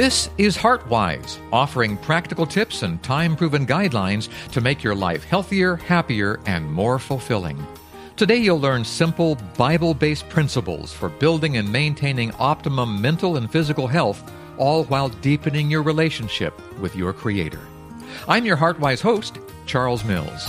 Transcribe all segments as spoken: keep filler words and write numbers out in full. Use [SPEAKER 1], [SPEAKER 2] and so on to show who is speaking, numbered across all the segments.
[SPEAKER 1] This is HeartWise, offering practical tips and time-proven guidelines to make your life healthier, happier, and more fulfilling. Today you'll learn simple, Bible-based principles for building and maintaining optimum mental and physical health, all while deepening your relationship with your Creator. I'm your HeartWise host, Charles Mills.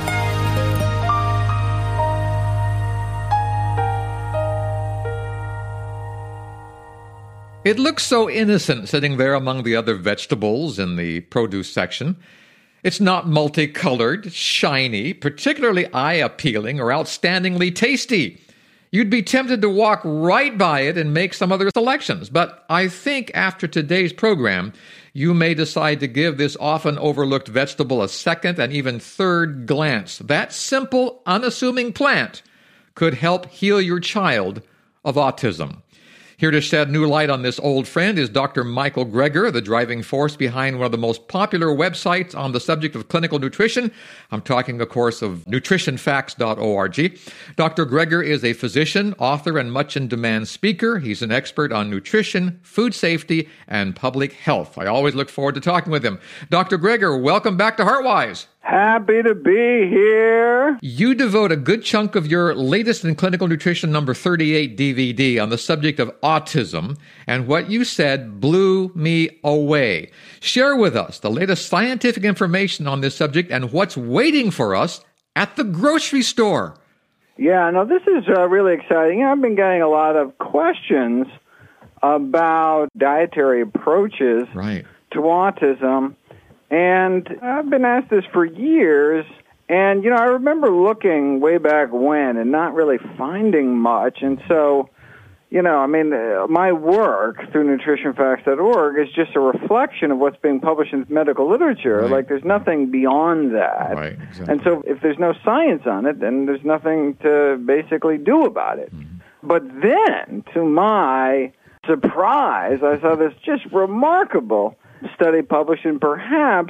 [SPEAKER 1] It looks so innocent sitting there among the other vegetables in the produce section. It's not multicolored, shiny, particularly eye-appealing, or outstandingly tasty. You'd be tempted to walk right by it and make some other selections. But I think after today's program, you may decide to give this often overlooked vegetable a second and even third glance. That simple, unassuming plant could help heal your child of autism. Here to shed new light on this old friend is Doctor Michael Greger, the driving force behind one of the most popular websites on the subject of clinical nutrition. I'm talking, of course, of nutrition facts dot org. Doctor Greger is a physician, author, and much-in-demand speaker. He's an expert on nutrition, food safety, and public health. I always look forward to talking with him. Doctor Greger, welcome back to HeartWise.
[SPEAKER 2] Happy to be here.
[SPEAKER 1] You devote a good chunk of your latest in Clinical Nutrition number thirty-eight D V D on the subject of autism, and what you said blew me away. Share with us the latest scientific information on this subject and what's waiting for us at the grocery store.
[SPEAKER 2] Yeah, no, this is uh, really exciting. I've been getting a lot of questions about dietary approaches
[SPEAKER 1] right.
[SPEAKER 2] to autism. And I've been asked this for years, and, you know, I remember looking way back when and not really finding much. And so, you know, I mean, uh, my work through nutrition facts dot org is just a reflection of what's being published in medical literature.
[SPEAKER 1] Right.
[SPEAKER 2] Like, there's nothing beyond that.
[SPEAKER 1] Right, exactly.
[SPEAKER 2] And so if there's no science on it, then there's nothing to basically do about it. Mm-hmm. But then, to my surprise, I saw this just remarkable study published in perhaps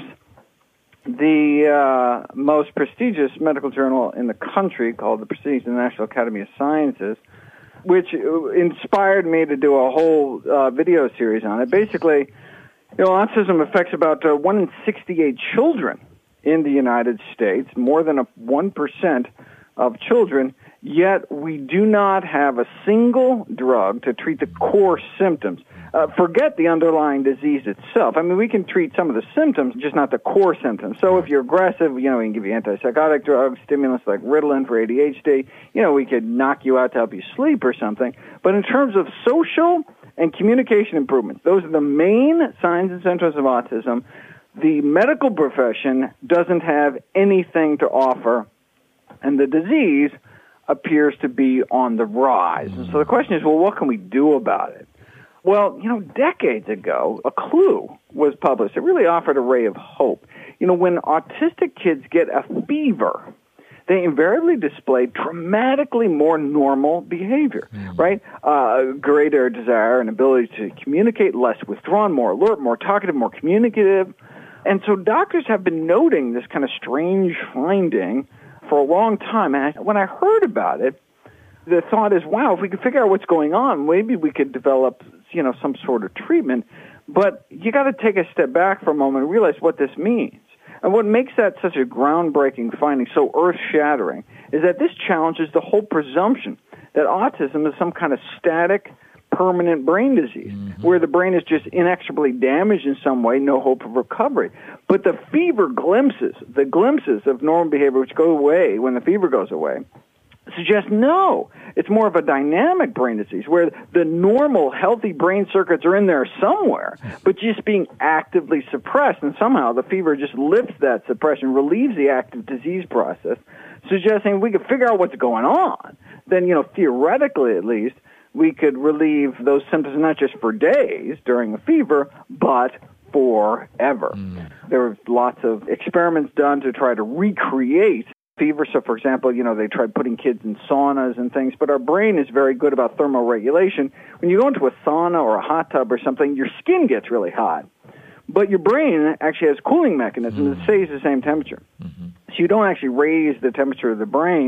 [SPEAKER 2] the uh, most prestigious medical journal in the country, called the prestigious National Academy of Sciences, which inspired me to do a whole uh, video series on it. Basically, you know, autism affects about uh, one in sixty-eight children in the United States, more than a one percent of children, yet we do not have a single drug to treat the core symptoms. Uh, forget the underlying disease itself. I mean, we can treat some of the symptoms, just not the core symptoms. So if you're aggressive, you know, we can give you antipsychotic drugs, stimulants like Ritalin for A D H D. You know, we could knock you out to help you sleep or something. But in terms of social and communication improvements, those are the main signs and symptoms of autism. The medical profession doesn't have anything to offer, and the disease appears to be on the rise. And so the question is, well, what can we do about it? Well, you know, decades ago, a clue was published. It really offered a ray of hope. You know, when autistic kids get a fever, they invariably display dramatically more normal behavior, mm. right? Uh, greater desire and ability to communicate, less withdrawn, more alert, more talkative, more communicative. And so doctors have been noting this kind of strange finding for a long time. And I, when I heard about it, the thought is, wow, if we could figure out what's going on, maybe we could develop, you know, some sort of treatment. But you got to take a step back for a moment and realize what this means. And what makes that such a groundbreaking finding, so earth-shattering, is that this challenges the whole presumption that autism is some kind of static, permanent brain disease, mm-hmm. where the brain is just inexorably damaged in some way, no hope of recovery. But the fever glimpses, the glimpses of normal behavior which go away when the fever goes away, suggest no, it's more of a dynamic brain disease where the normal, healthy brain circuits are in there somewhere, but just being actively suppressed, and somehow the fever just lifts that suppression, relieves the active disease process, suggesting we could figure out what's going on. Then, you know, theoretically at least, we could relieve those symptoms not just for days during a fever, but forever. Mm. There were lots of experiments done to try to recreate fever. So, for example, you know, they tried putting kids in saunas and things, but our brain is very good about thermoregulation. When you go into a sauna or a hot tub or something, your skin gets really hot. But your brain actually has cooling mechanisms mm-hmm. that stays the same temperature. Mm-hmm. So you don't actually raise the temperature of the brain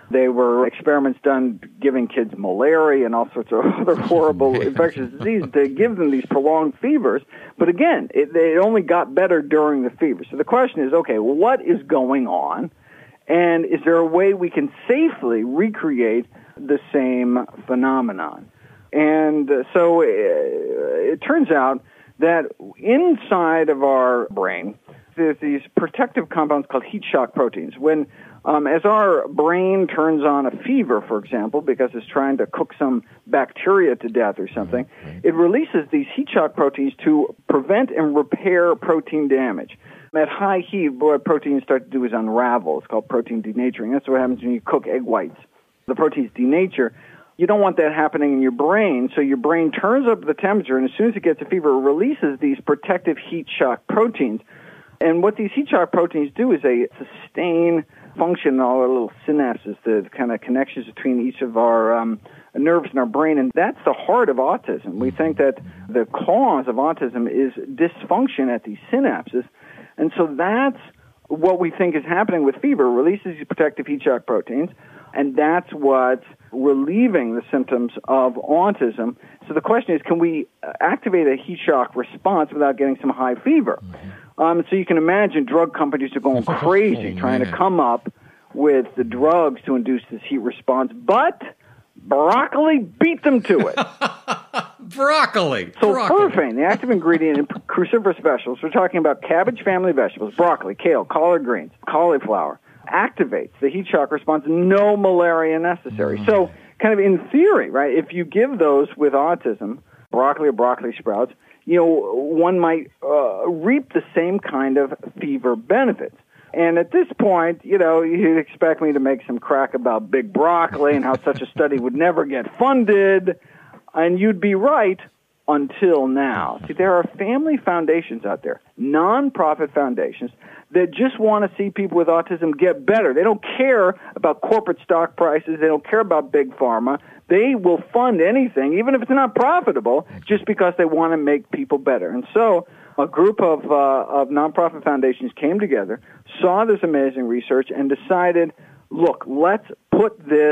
[SPEAKER 2] They were experiments done giving kids malaria and all sorts of other horrible infectious diseases to give them these prolonged fevers. But again, it, it only got better during the fever. So the question is, okay, well, what is going on? And is there a way we can safely recreate the same phenomenon? And uh, so it, it turns out that inside of our brain, there's these protective compounds called heat shock proteins. When, um, as our brain turns on a fever, for example, because it's trying to cook some bacteria to death or something, it releases these heat shock proteins to prevent and repair protein damage. At high heat, what proteins start to do is unravel. It's called protein denaturing. That's what happens when you cook egg whites. The proteins denature. You don't want that happening in your brain, so your brain turns up the temperature, and as soon as it gets a fever, it releases these protective heat shock proteins. And what these heat shock proteins do is they sustain function in all our little synapses, the kind of connections between each of our um, nerves in our brain, and that's the heart of autism. We think that the cause of autism is dysfunction at these synapses, and so that's what we think is happening with fever. It releases these protective heat shock proteins, and that's what's relieving the symptoms of autism. So the question is, can we activate a heat shock response without getting some high fever? Um, so you can imagine drug companies are going crazy
[SPEAKER 1] oh,
[SPEAKER 2] trying
[SPEAKER 1] man.
[SPEAKER 2] to come up with the drugs to induce this heat response, but broccoli beat them to it.
[SPEAKER 1] Broccoli.
[SPEAKER 2] So
[SPEAKER 1] broccoli.
[SPEAKER 2] furfane, the active ingredient in cruciferous vegetables, we're talking about cabbage family vegetables, broccoli, kale, collard greens, cauliflower, activates the heat shock response, no malaria necessary. Mm. So kind of in theory, right, if you give those with autism, broccoli or broccoli sprouts, you know, one might uh, reap the same kind of fever benefits. And at this point, you know, you'd expect me to make some crack about big broccoli and how such a study would never get funded, and you'd be right until now. See, there are family foundations out there, nonprofit foundations, that just want to see people with autism get better. They don't care about corporate stock prices. They don't care about big pharma. They will fund anything, even if it's not profitable, just because they want to make people better. And so a group of, uh, of nonprofit foundations came together, saw this amazing research, and decided, look, let's put this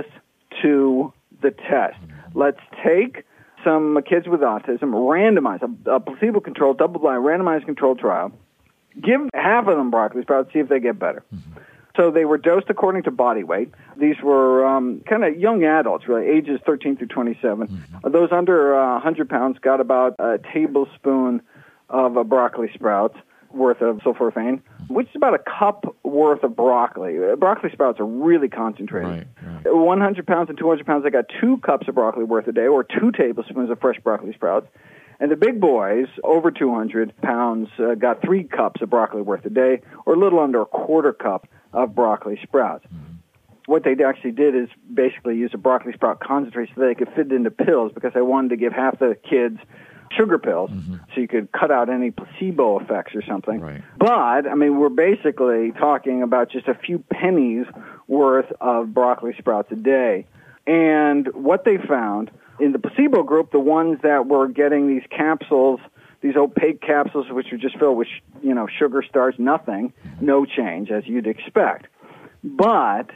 [SPEAKER 2] to the test. Let's take some kids with autism, randomize, a, a placebo-controlled, double-blind, randomized controlled trial, give half of them broccoli sprouts, see if they get better. Mm-hmm. So they were dosed according to body weight. These were um, kind of young adults, really, ages thirteen through twenty-seven. Mm-hmm. Those under uh, one hundred pounds got about a tablespoon of uh, broccoli sprouts worth of sulforaphane, which is about a cup worth of broccoli. Uh, broccoli sprouts are really concentrated.
[SPEAKER 1] Right, right.
[SPEAKER 2] one hundred pounds and two hundred pounds, they got two cups of broccoli worth a day, or two tablespoons of fresh broccoli sprouts. And the big boys, over two hundred pounds, uh, got three cups of broccoli worth a day, or a little under a quarter cup of broccoli sprouts. Mm-hmm. What they actually did is basically use a broccoli sprout concentrate so they could fit it into pills, because they wanted to give half the kids sugar pills, mm-hmm. so you could cut out any placebo effects or something.
[SPEAKER 1] Right.
[SPEAKER 2] But, I mean, we're basically talking about just a few pennies worth of broccoli sprouts a day. And what they found in the placebo group, the ones that were getting these capsules, these opaque capsules, which are just filled with, you know, sugar, starch, nothing, no change, as you'd expect. But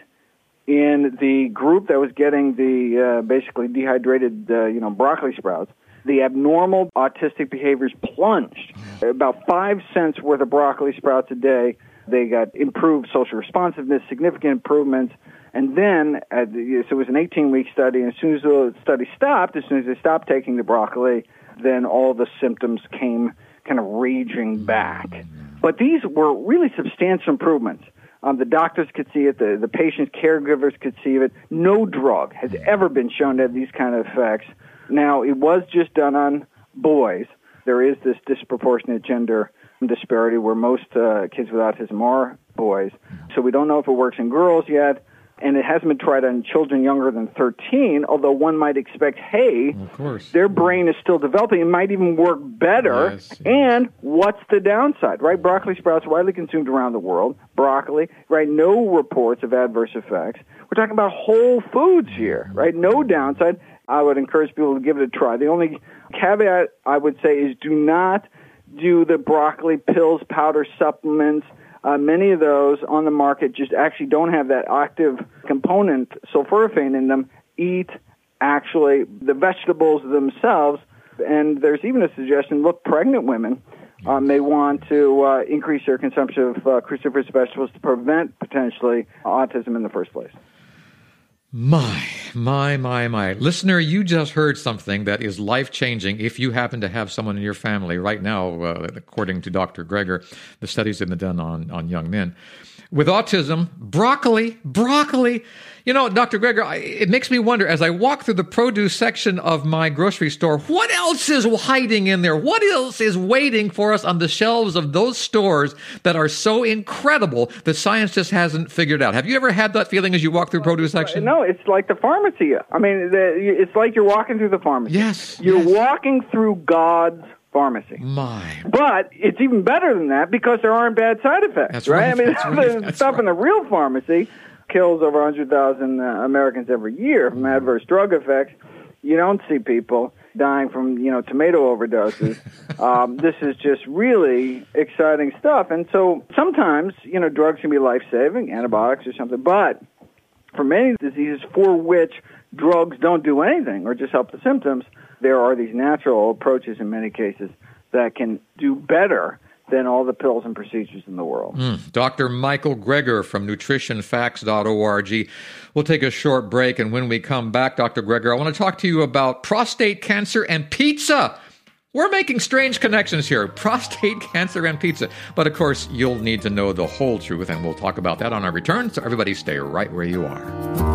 [SPEAKER 2] in the group that was getting the uh, basically dehydrated, uh, you know, broccoli sprouts, the abnormal autistic behaviors plunged. About five cents worth of broccoli sprouts a day. They got improved social responsiveness, significant improvements. And then, uh, so it was an eighteen-week study, and as soon as the study stopped, as soon as they stopped taking the broccoli, then all the symptoms came kind of raging back. But these were really substantial improvements. Um, the doctors could see it. The, the patients, caregivers could see it. No drug has ever been shown to have these kind of effects. Now, it was just done on boys. There is this disproportionate gender disparity where most uh, kids with autism are boys. So we don't know if it works in girls yet, and it hasn't been tried on children younger than thirteen, although one might expect, hey,
[SPEAKER 1] of course,
[SPEAKER 2] their brain is still developing. It might even work better.
[SPEAKER 1] Yes, yes.
[SPEAKER 2] And what's the downside, right? Broccoli sprouts widely consumed around the world. Broccoli, right? No reports of adverse effects. We're talking about whole foods here, right? No downside. I would encourage people to give it a try. The only caveat I would say is do not do the broccoli pills, powder supplements, Uh, many of those on the market just actually don't have that active component, sulforaphane, in them. Eat actually the vegetables themselves. And there's even a suggestion, look, pregnant women uh, may want to uh, increase their consumption of uh, cruciferous vegetables to prevent potentially autism in the first place.
[SPEAKER 1] My, my, my, my. Listener, you just heard something that is life-changing if you happen to have someone in your family right now, uh, according to Doctor Greger. The studies have been done on, on young men. With autism, broccoli, broccoli. You know, Doctor Greger, I, it makes me wonder, as I walk through the produce section of my grocery store, what else is hiding in there? What else is waiting for us on the shelves of those stores that are so incredible that science just hasn't figured out? Have you ever had that feeling as you walk through produce section?
[SPEAKER 2] No, it's like the pharmacy. I mean, the, it's like you're walking through the pharmacy.
[SPEAKER 1] Yes.
[SPEAKER 2] You're
[SPEAKER 1] yes.
[SPEAKER 2] walking through God's pharmacy.
[SPEAKER 1] My.
[SPEAKER 2] But it's even better than that because there aren't bad side effects,
[SPEAKER 1] That's
[SPEAKER 2] right?
[SPEAKER 1] right.
[SPEAKER 2] I mean,
[SPEAKER 1] That's right.
[SPEAKER 2] the
[SPEAKER 1] That's
[SPEAKER 2] stuff
[SPEAKER 1] right.
[SPEAKER 2] in the real pharmacy kills over one hundred thousand uh, Americans every year from adverse drug effects. You don't see people dying from, you know, tomato overdoses. um, this is just really exciting stuff. And so sometimes, you know, drugs can be life-saving, antibiotics or something, but for many diseases for which drugs don't do anything or just help the symptoms, there are these natural approaches in many cases that can do better than all the pills and procedures in the world.
[SPEAKER 1] Mm. Doctor Michael Greger from nutrition facts dot org. We'll take a short break, and when we come back, Doctor Greger, I want to talk to you about prostate cancer and pizza. We're making strange connections here, prostate cancer and pizza. But of course, you'll need to know the whole truth, and we'll talk about that on our return, so everybody stay right where you are.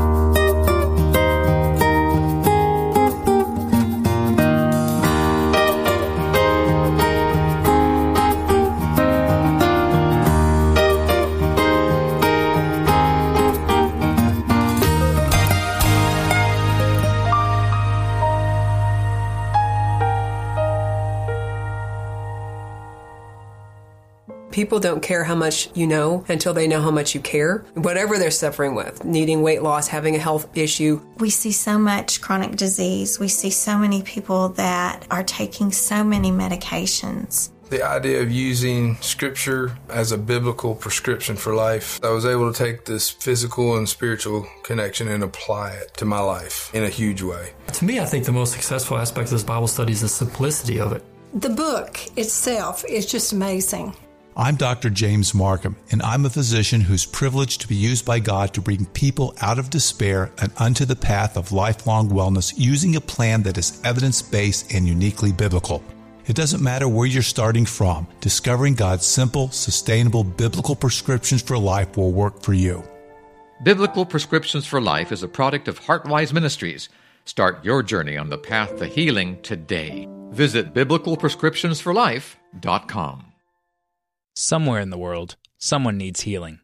[SPEAKER 3] People don't care how much you know until they know how much you care. Whatever they're suffering with, needing weight loss, having a health issue.
[SPEAKER 4] We see so much chronic disease. We see so many people that are taking so many medications.
[SPEAKER 5] The idea of using Scripture as a biblical prescription for life, I was able to take this physical and spiritual connection and apply it to my life in a huge way.
[SPEAKER 6] To me, I think the most successful aspect of this Bible study is the simplicity of it.
[SPEAKER 7] The book itself is just amazing.
[SPEAKER 8] I'm Doctor James Markham, and I'm a physician who's privileged to be used by God to bring people out of despair and unto the path of lifelong wellness using a plan that is evidence-based and uniquely biblical. It doesn't matter where you're starting from, discovering God's simple, sustainable, biblical prescriptions for life will work for you.
[SPEAKER 1] Biblical Prescriptions for Life is a product of Heartwise Ministries. Start your journey on the path to healing today. Visit biblical prescriptions for life dot com.
[SPEAKER 9] Somewhere in the world, someone needs healing.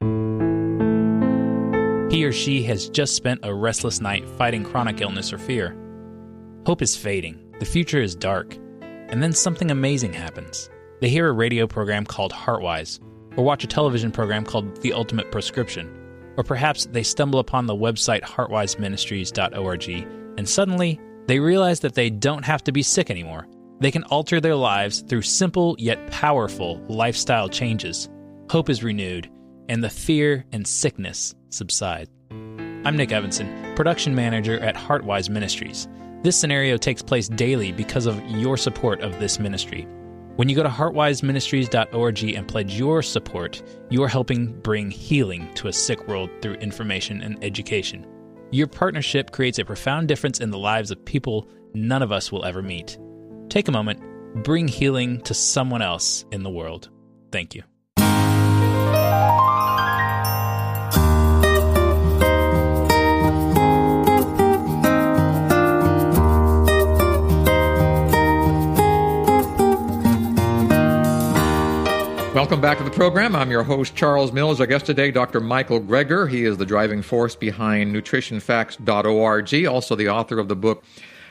[SPEAKER 9] He or she has just spent a restless night fighting chronic illness or fear. Hope is fading, the future is dark, and then something amazing happens. They hear a radio program called Heartwise, or watch a television program called The Ultimate Prescription, or perhaps they stumble upon the website heartwise ministries dot org, and suddenly they realize that they don't have to be sick anymore. They can alter their lives through simple yet powerful lifestyle changes. Hope is renewed, and the fear and sickness subside. I'm Nick Evanson, production manager at Heartwise Ministries. This scenario takes place daily because of your support of this ministry. When you go to heartwise ministries dot org and pledge your support, you are helping bring healing to a sick world through information and education. Your partnership creates a profound difference in the lives of people none of us will ever meet. Take a moment, bring healing to someone else in the world. Thank you.
[SPEAKER 1] Welcome back to the program. I'm your host, Charles Mills. Our guest today, Doctor Michael Greger. He is the driving force behind nutrition facts dot org, also the author of the book,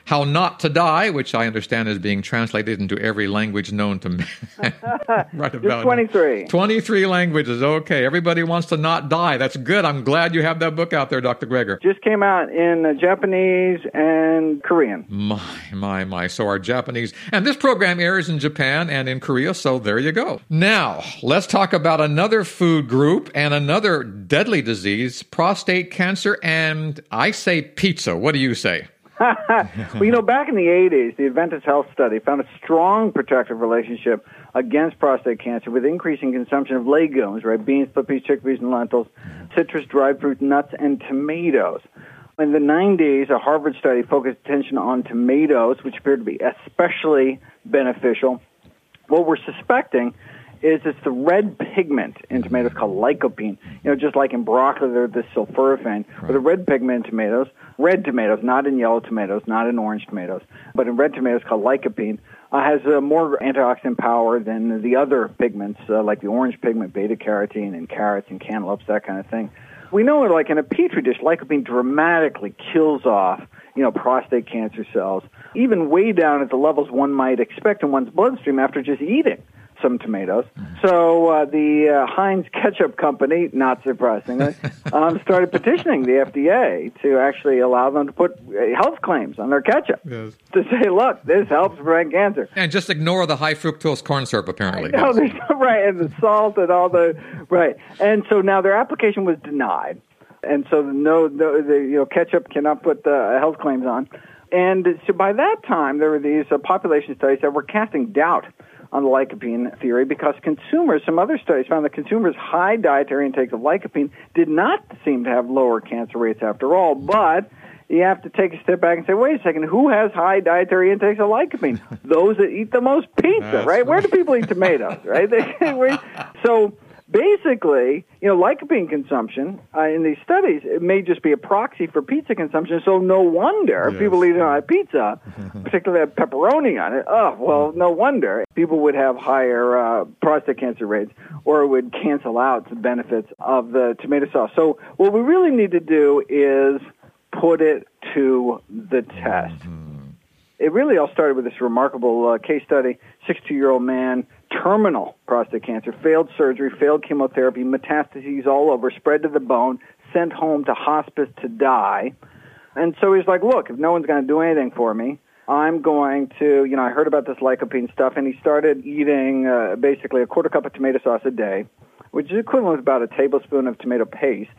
[SPEAKER 1] How Not to Die, which I understand is being translated into every language known to man. Right about
[SPEAKER 2] Just twenty-three.
[SPEAKER 1] Now. twenty-three languages. Okay. Everybody wants to not die. That's good. I'm glad you have that book out there, Doctor Greger.
[SPEAKER 2] Just came out in uh, Japanese and Korean.
[SPEAKER 1] My, my, my. So our Japanese. And this program airs in Japan and in Korea, so there you go. Now, let's talk about another food group and another deadly disease, prostate cancer, and I say pizza. What do you say?
[SPEAKER 2] Well, you know, back in the eighties, the Adventist Health Study found a strong protective relationship against prostate cancer with increasing consumption of legumes, right? Beans, split peas, chickpeas, and lentils, citrus, dried fruit, nuts, and tomatoes. In the nineties, a Harvard study focused attention on tomatoes, which appeared to be especially beneficial. What we're suspecting is it's the red pigment in tomatoes called lycopene. You know, just like in broccoli, there's this sulforaphane. Right. Or the red pigment in tomatoes, red tomatoes, not in yellow tomatoes, not in orange tomatoes, but in red tomatoes called lycopene, uh, has uh, more antioxidant power than the other pigments, uh, like the orange pigment, beta-carotene, in carrots and cantaloupes, that kind of thing. We know, like in a Petri dish, lycopene dramatically kills off, you know, prostate cancer cells, even way down at the levels one might expect in one's bloodstream after just eating some tomatoes. So uh, the uh, Heinz Ketchup Company, not surprisingly, um, started petitioning the F D A to actually allow them to put health claims on their ketchup. Yes. To say, look, this helps prevent cancer.
[SPEAKER 1] And just ignore the high fructose corn syrup, apparently.
[SPEAKER 2] No, there's right, and the salt and all the, right. And so now their application was denied. And so no, no the, you know, ketchup cannot put uh, health claims on. And so by that time, there were these uh, population studies that were casting doubt on the lycopene theory because consumers, some other studies found that consumers' high dietary intakes of lycopene did not seem to have lower cancer rates after all. But you have to take a step back and say, wait a second, who has high dietary intakes of lycopene? Those that eat the most pizza, right? Where do people eat tomatoes, right? They, so basically, you know, lycopene consumption uh, in these studies, it may just be a proxy for pizza consumption. So no wonder yes. people eating on a pizza, particularly have pepperoni on it. Oh, well, no wonder people would have higher uh, prostate cancer rates, or it would cancel out the benefits of the tomato sauce. So what we really need to do is put it to the test. Mm-hmm. It really all started with this remarkable uh, case study, sixty-two-year-old man, terminal prostate cancer, failed surgery, failed chemotherapy, metastases all over, spread to the bone, sent home to hospice to die. And so he's like, look, if no one's going to do anything for me, I'm going to, you know, I heard about this lycopene stuff, and he started eating uh, basically a quarter cup of tomato sauce a day, which is equivalent to about a tablespoon of tomato paste.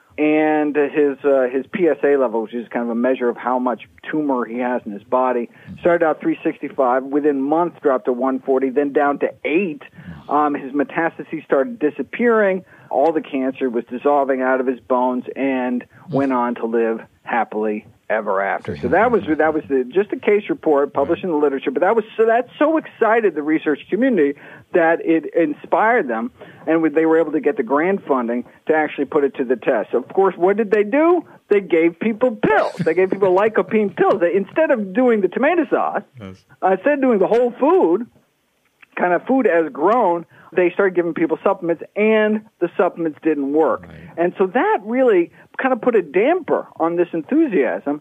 [SPEAKER 2] And his uh, his P S A level, which is kind of a measure of how much tumor he has in his body, started out three sixty-five. Within months, dropped to one forty, then down to eight. Um, his metastases started disappearing. All the cancer was dissolving out of his bones, and went on to live happily ever after. So that was that was the, just a case report published in the literature, but that was so that so excited the research community that it inspired them, and they were able to get the grant funding to actually put it to the test. So of course, what did they do? They gave people pills. They gave people lycopene pills. They, instead of doing the tomato sauce, yes. uh, instead of doing the whole food, kind of food as grown, they started giving people supplements, and the supplements didn't work. Right. And so that really kind of put a damper on this enthusiasm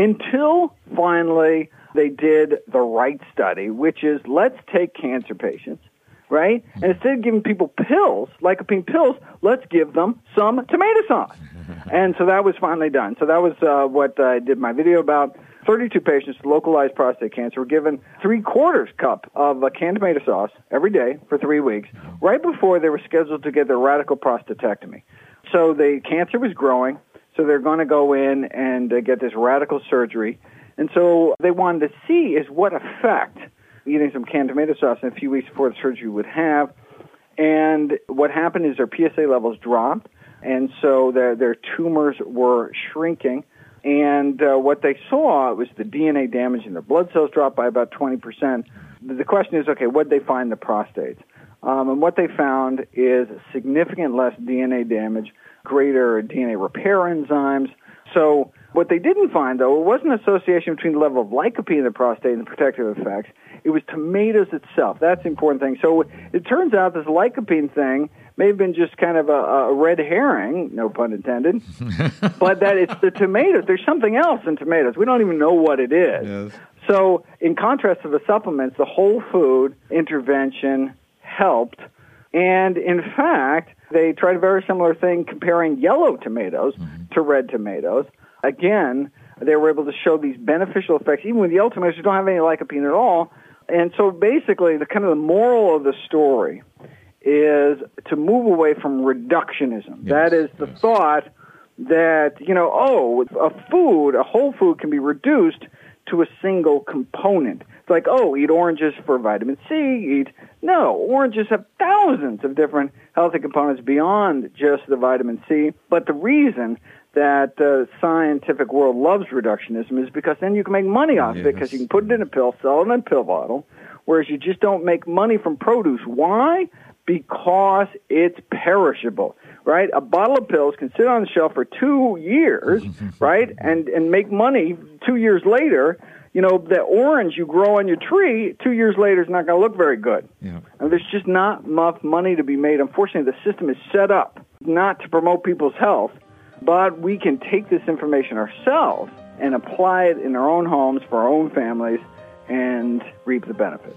[SPEAKER 2] until finally they did the right study, which is let's take cancer patients, right? And instead of giving people pills, lycopene pills, let's give them some tomato sauce. And so that was finally done. So that was uh, what I did my video about. thirty-two patients with localized prostate cancer were given three-quarters cup of uh, canned tomato sauce every day for three weeks, right before they were scheduled to get their radical prostatectomy. So the cancer was growing, so they're going to go in and uh, get this radical surgery. And so they wanted to see is what effect eating some canned tomato sauce in a few weeks before the surgery would have. And what happened is their P S A levels dropped, and so their, their tumors were shrinking. And uh, what they saw was the D N A damage in their blood cells dropped by about twenty percent. The question is, okay, what did they find in the prostates? Um, and what they found is significant less D N A damage, greater D N A repair enzymes. So what they didn't find, though, it wasn't an association between the level of lycopene in the prostate and the protective effects. It was tomatoes itself. That's the important thing. So it turns out this lycopene thing may have been just kind of a, a red herring, no pun intended, but that it's the tomatoes. There's something else in tomatoes. We don't even know what it is.
[SPEAKER 1] Yes.
[SPEAKER 2] So in contrast to the supplements, the whole food intervention helped. And in fact, they tried a very similar thing comparing yellow tomatoes mm-hmm. to red tomatoes. Again, they were able to show these beneficial effects, even with yellow tomatoes who don't have any lycopene at all. And so basically, the kind of the moral of the story is to move away from reductionism. Yes, that is the yes. thought that, you know, oh, a food, a whole food can be reduced to a single component. It's like, oh, eat oranges for vitamin C, eat... No, oranges have thousands of different healthy components beyond just the vitamin C. But the reason that the uh, scientific world loves reductionism is because then you can make money off yes. of it, because you can put it in a pill, sell it in a pill bottle, whereas you just don't make money from produce. Why? Because it's perishable, right? A bottle of pills can sit on the shelf for two years, right, and, and make money two years later. You know, the orange you grow on your tree, two years later is not going to look very good. Yeah. And there's just not enough money to be made. Unfortunately, the system is set up not to promote people's health, but we can take this information ourselves and apply it in our own homes for our own families and reap the benefits.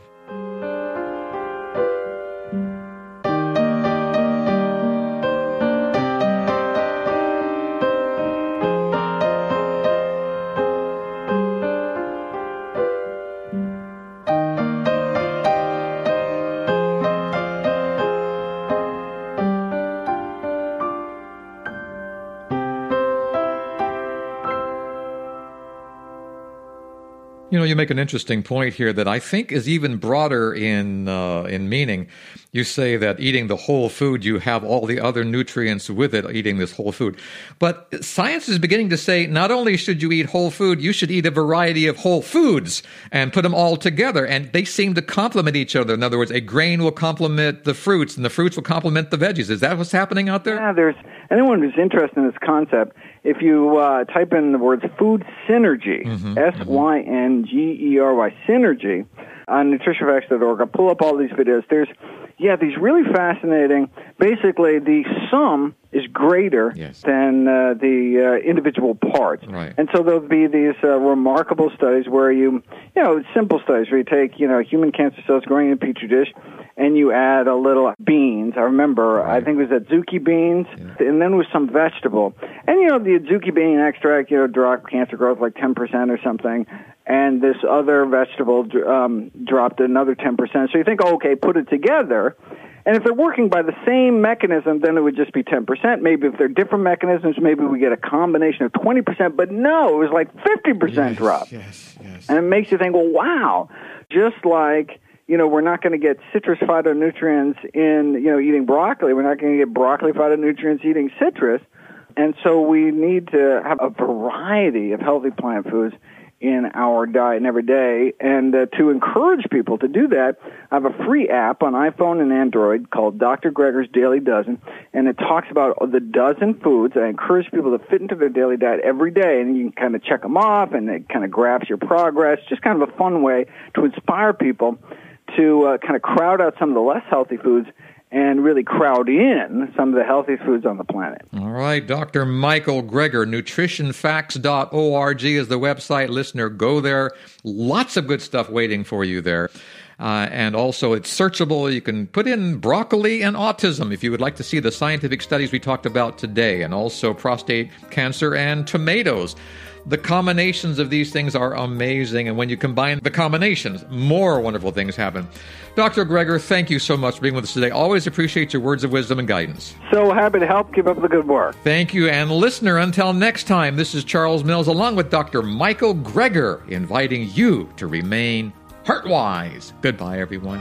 [SPEAKER 1] You know, you make an interesting point here that I think is even broader in uh, in meaning. You say that eating the whole food, you have all the other nutrients with it, eating this whole food. But science is beginning to say not only should you eat whole food, you should eat a variety of whole foods and put them all together. And they seem to complement each other. In other words, a grain will complement the fruits, and the fruits will complement the veggies. Is that what's happening out there?
[SPEAKER 2] Yeah, there's anyone who's interested in this concept, if you uh, type in the words food synergy, mm-hmm, S Y N G E R Y, synergy, on nutrition facts dot org, I'll pull up all these videos. There's, yeah, these really fascinating, basically the sum is greater yes. than uh, the uh, individual parts.
[SPEAKER 1] Right.
[SPEAKER 2] And so there'll be these uh, remarkable studies where you, you know, simple studies where you take, you know, human cancer cells growing in a petri dish, and you add a little beans. I remember, right. I think it was Adzuki beans, yeah. and then with some vegetable. And, you know, the Adzuki bean extract, you know, dropped cancer growth like ten percent or something, and this other vegetable um, dropped another ten percent. So you think, oh, okay, put it together. And if they're working by the same mechanism, then it would just be ten percent. Maybe if they're different mechanisms, maybe we get a combination of twenty percent. But no, it was like fifty percent
[SPEAKER 1] yes,
[SPEAKER 2] drop.
[SPEAKER 1] Yes, yes.
[SPEAKER 2] And it makes you think, well, wow, just like... You know, we're not going to get citrus phytonutrients in, you know, eating broccoli. We're not going to get broccoli phytonutrients eating citrus. And so we need to have a variety of healthy plant foods in our diet and every day. And uh, to encourage people to do that, I have a free app on iPhone and Android called Doctor Greger's Daily Dozen, and it talks about the dozen foods that I encourage people to fit into their daily diet every day, and you can kind of check them off, and it kind of graphs your progress. Just kind of a fun way to inspire people to uh, kind of crowd out some of the less healthy foods and really crowd in some of the healthiest foods on the planet.
[SPEAKER 1] All right, Doctor Michael Greger, nutrition facts dot org is the website. Listener, go there. Lots of good stuff waiting for you there. Uh, and also, it's searchable. You can put in broccoli and autism if you would like to see the scientific studies we talked about today, and also prostate cancer and tomatoes. The combinations of these things are amazing, and when you combine the combinations, more wonderful things happen. Doctor Greger, thank you so much for being with us today. Always appreciate your words of wisdom and guidance.
[SPEAKER 2] So happy to help. Keep up the good work.
[SPEAKER 1] Thank you, and listener, until next time, this is Charles Mills along with Doctor Michael Greger, inviting you to remain heart-wise. Goodbye, everyone.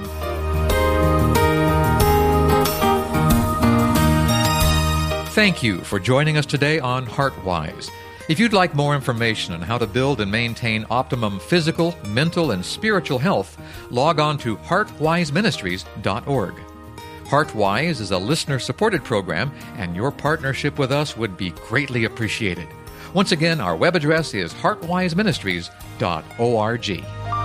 [SPEAKER 1] Thank you for joining us today on HeartWise. If you'd like more information on how to build and maintain optimum physical, mental, and spiritual health, log on to heart wise ministries dot org. HeartWise is a listener-supported program, and your partnership with us would be greatly appreciated. Once again, our web address is heart wise ministries dot org.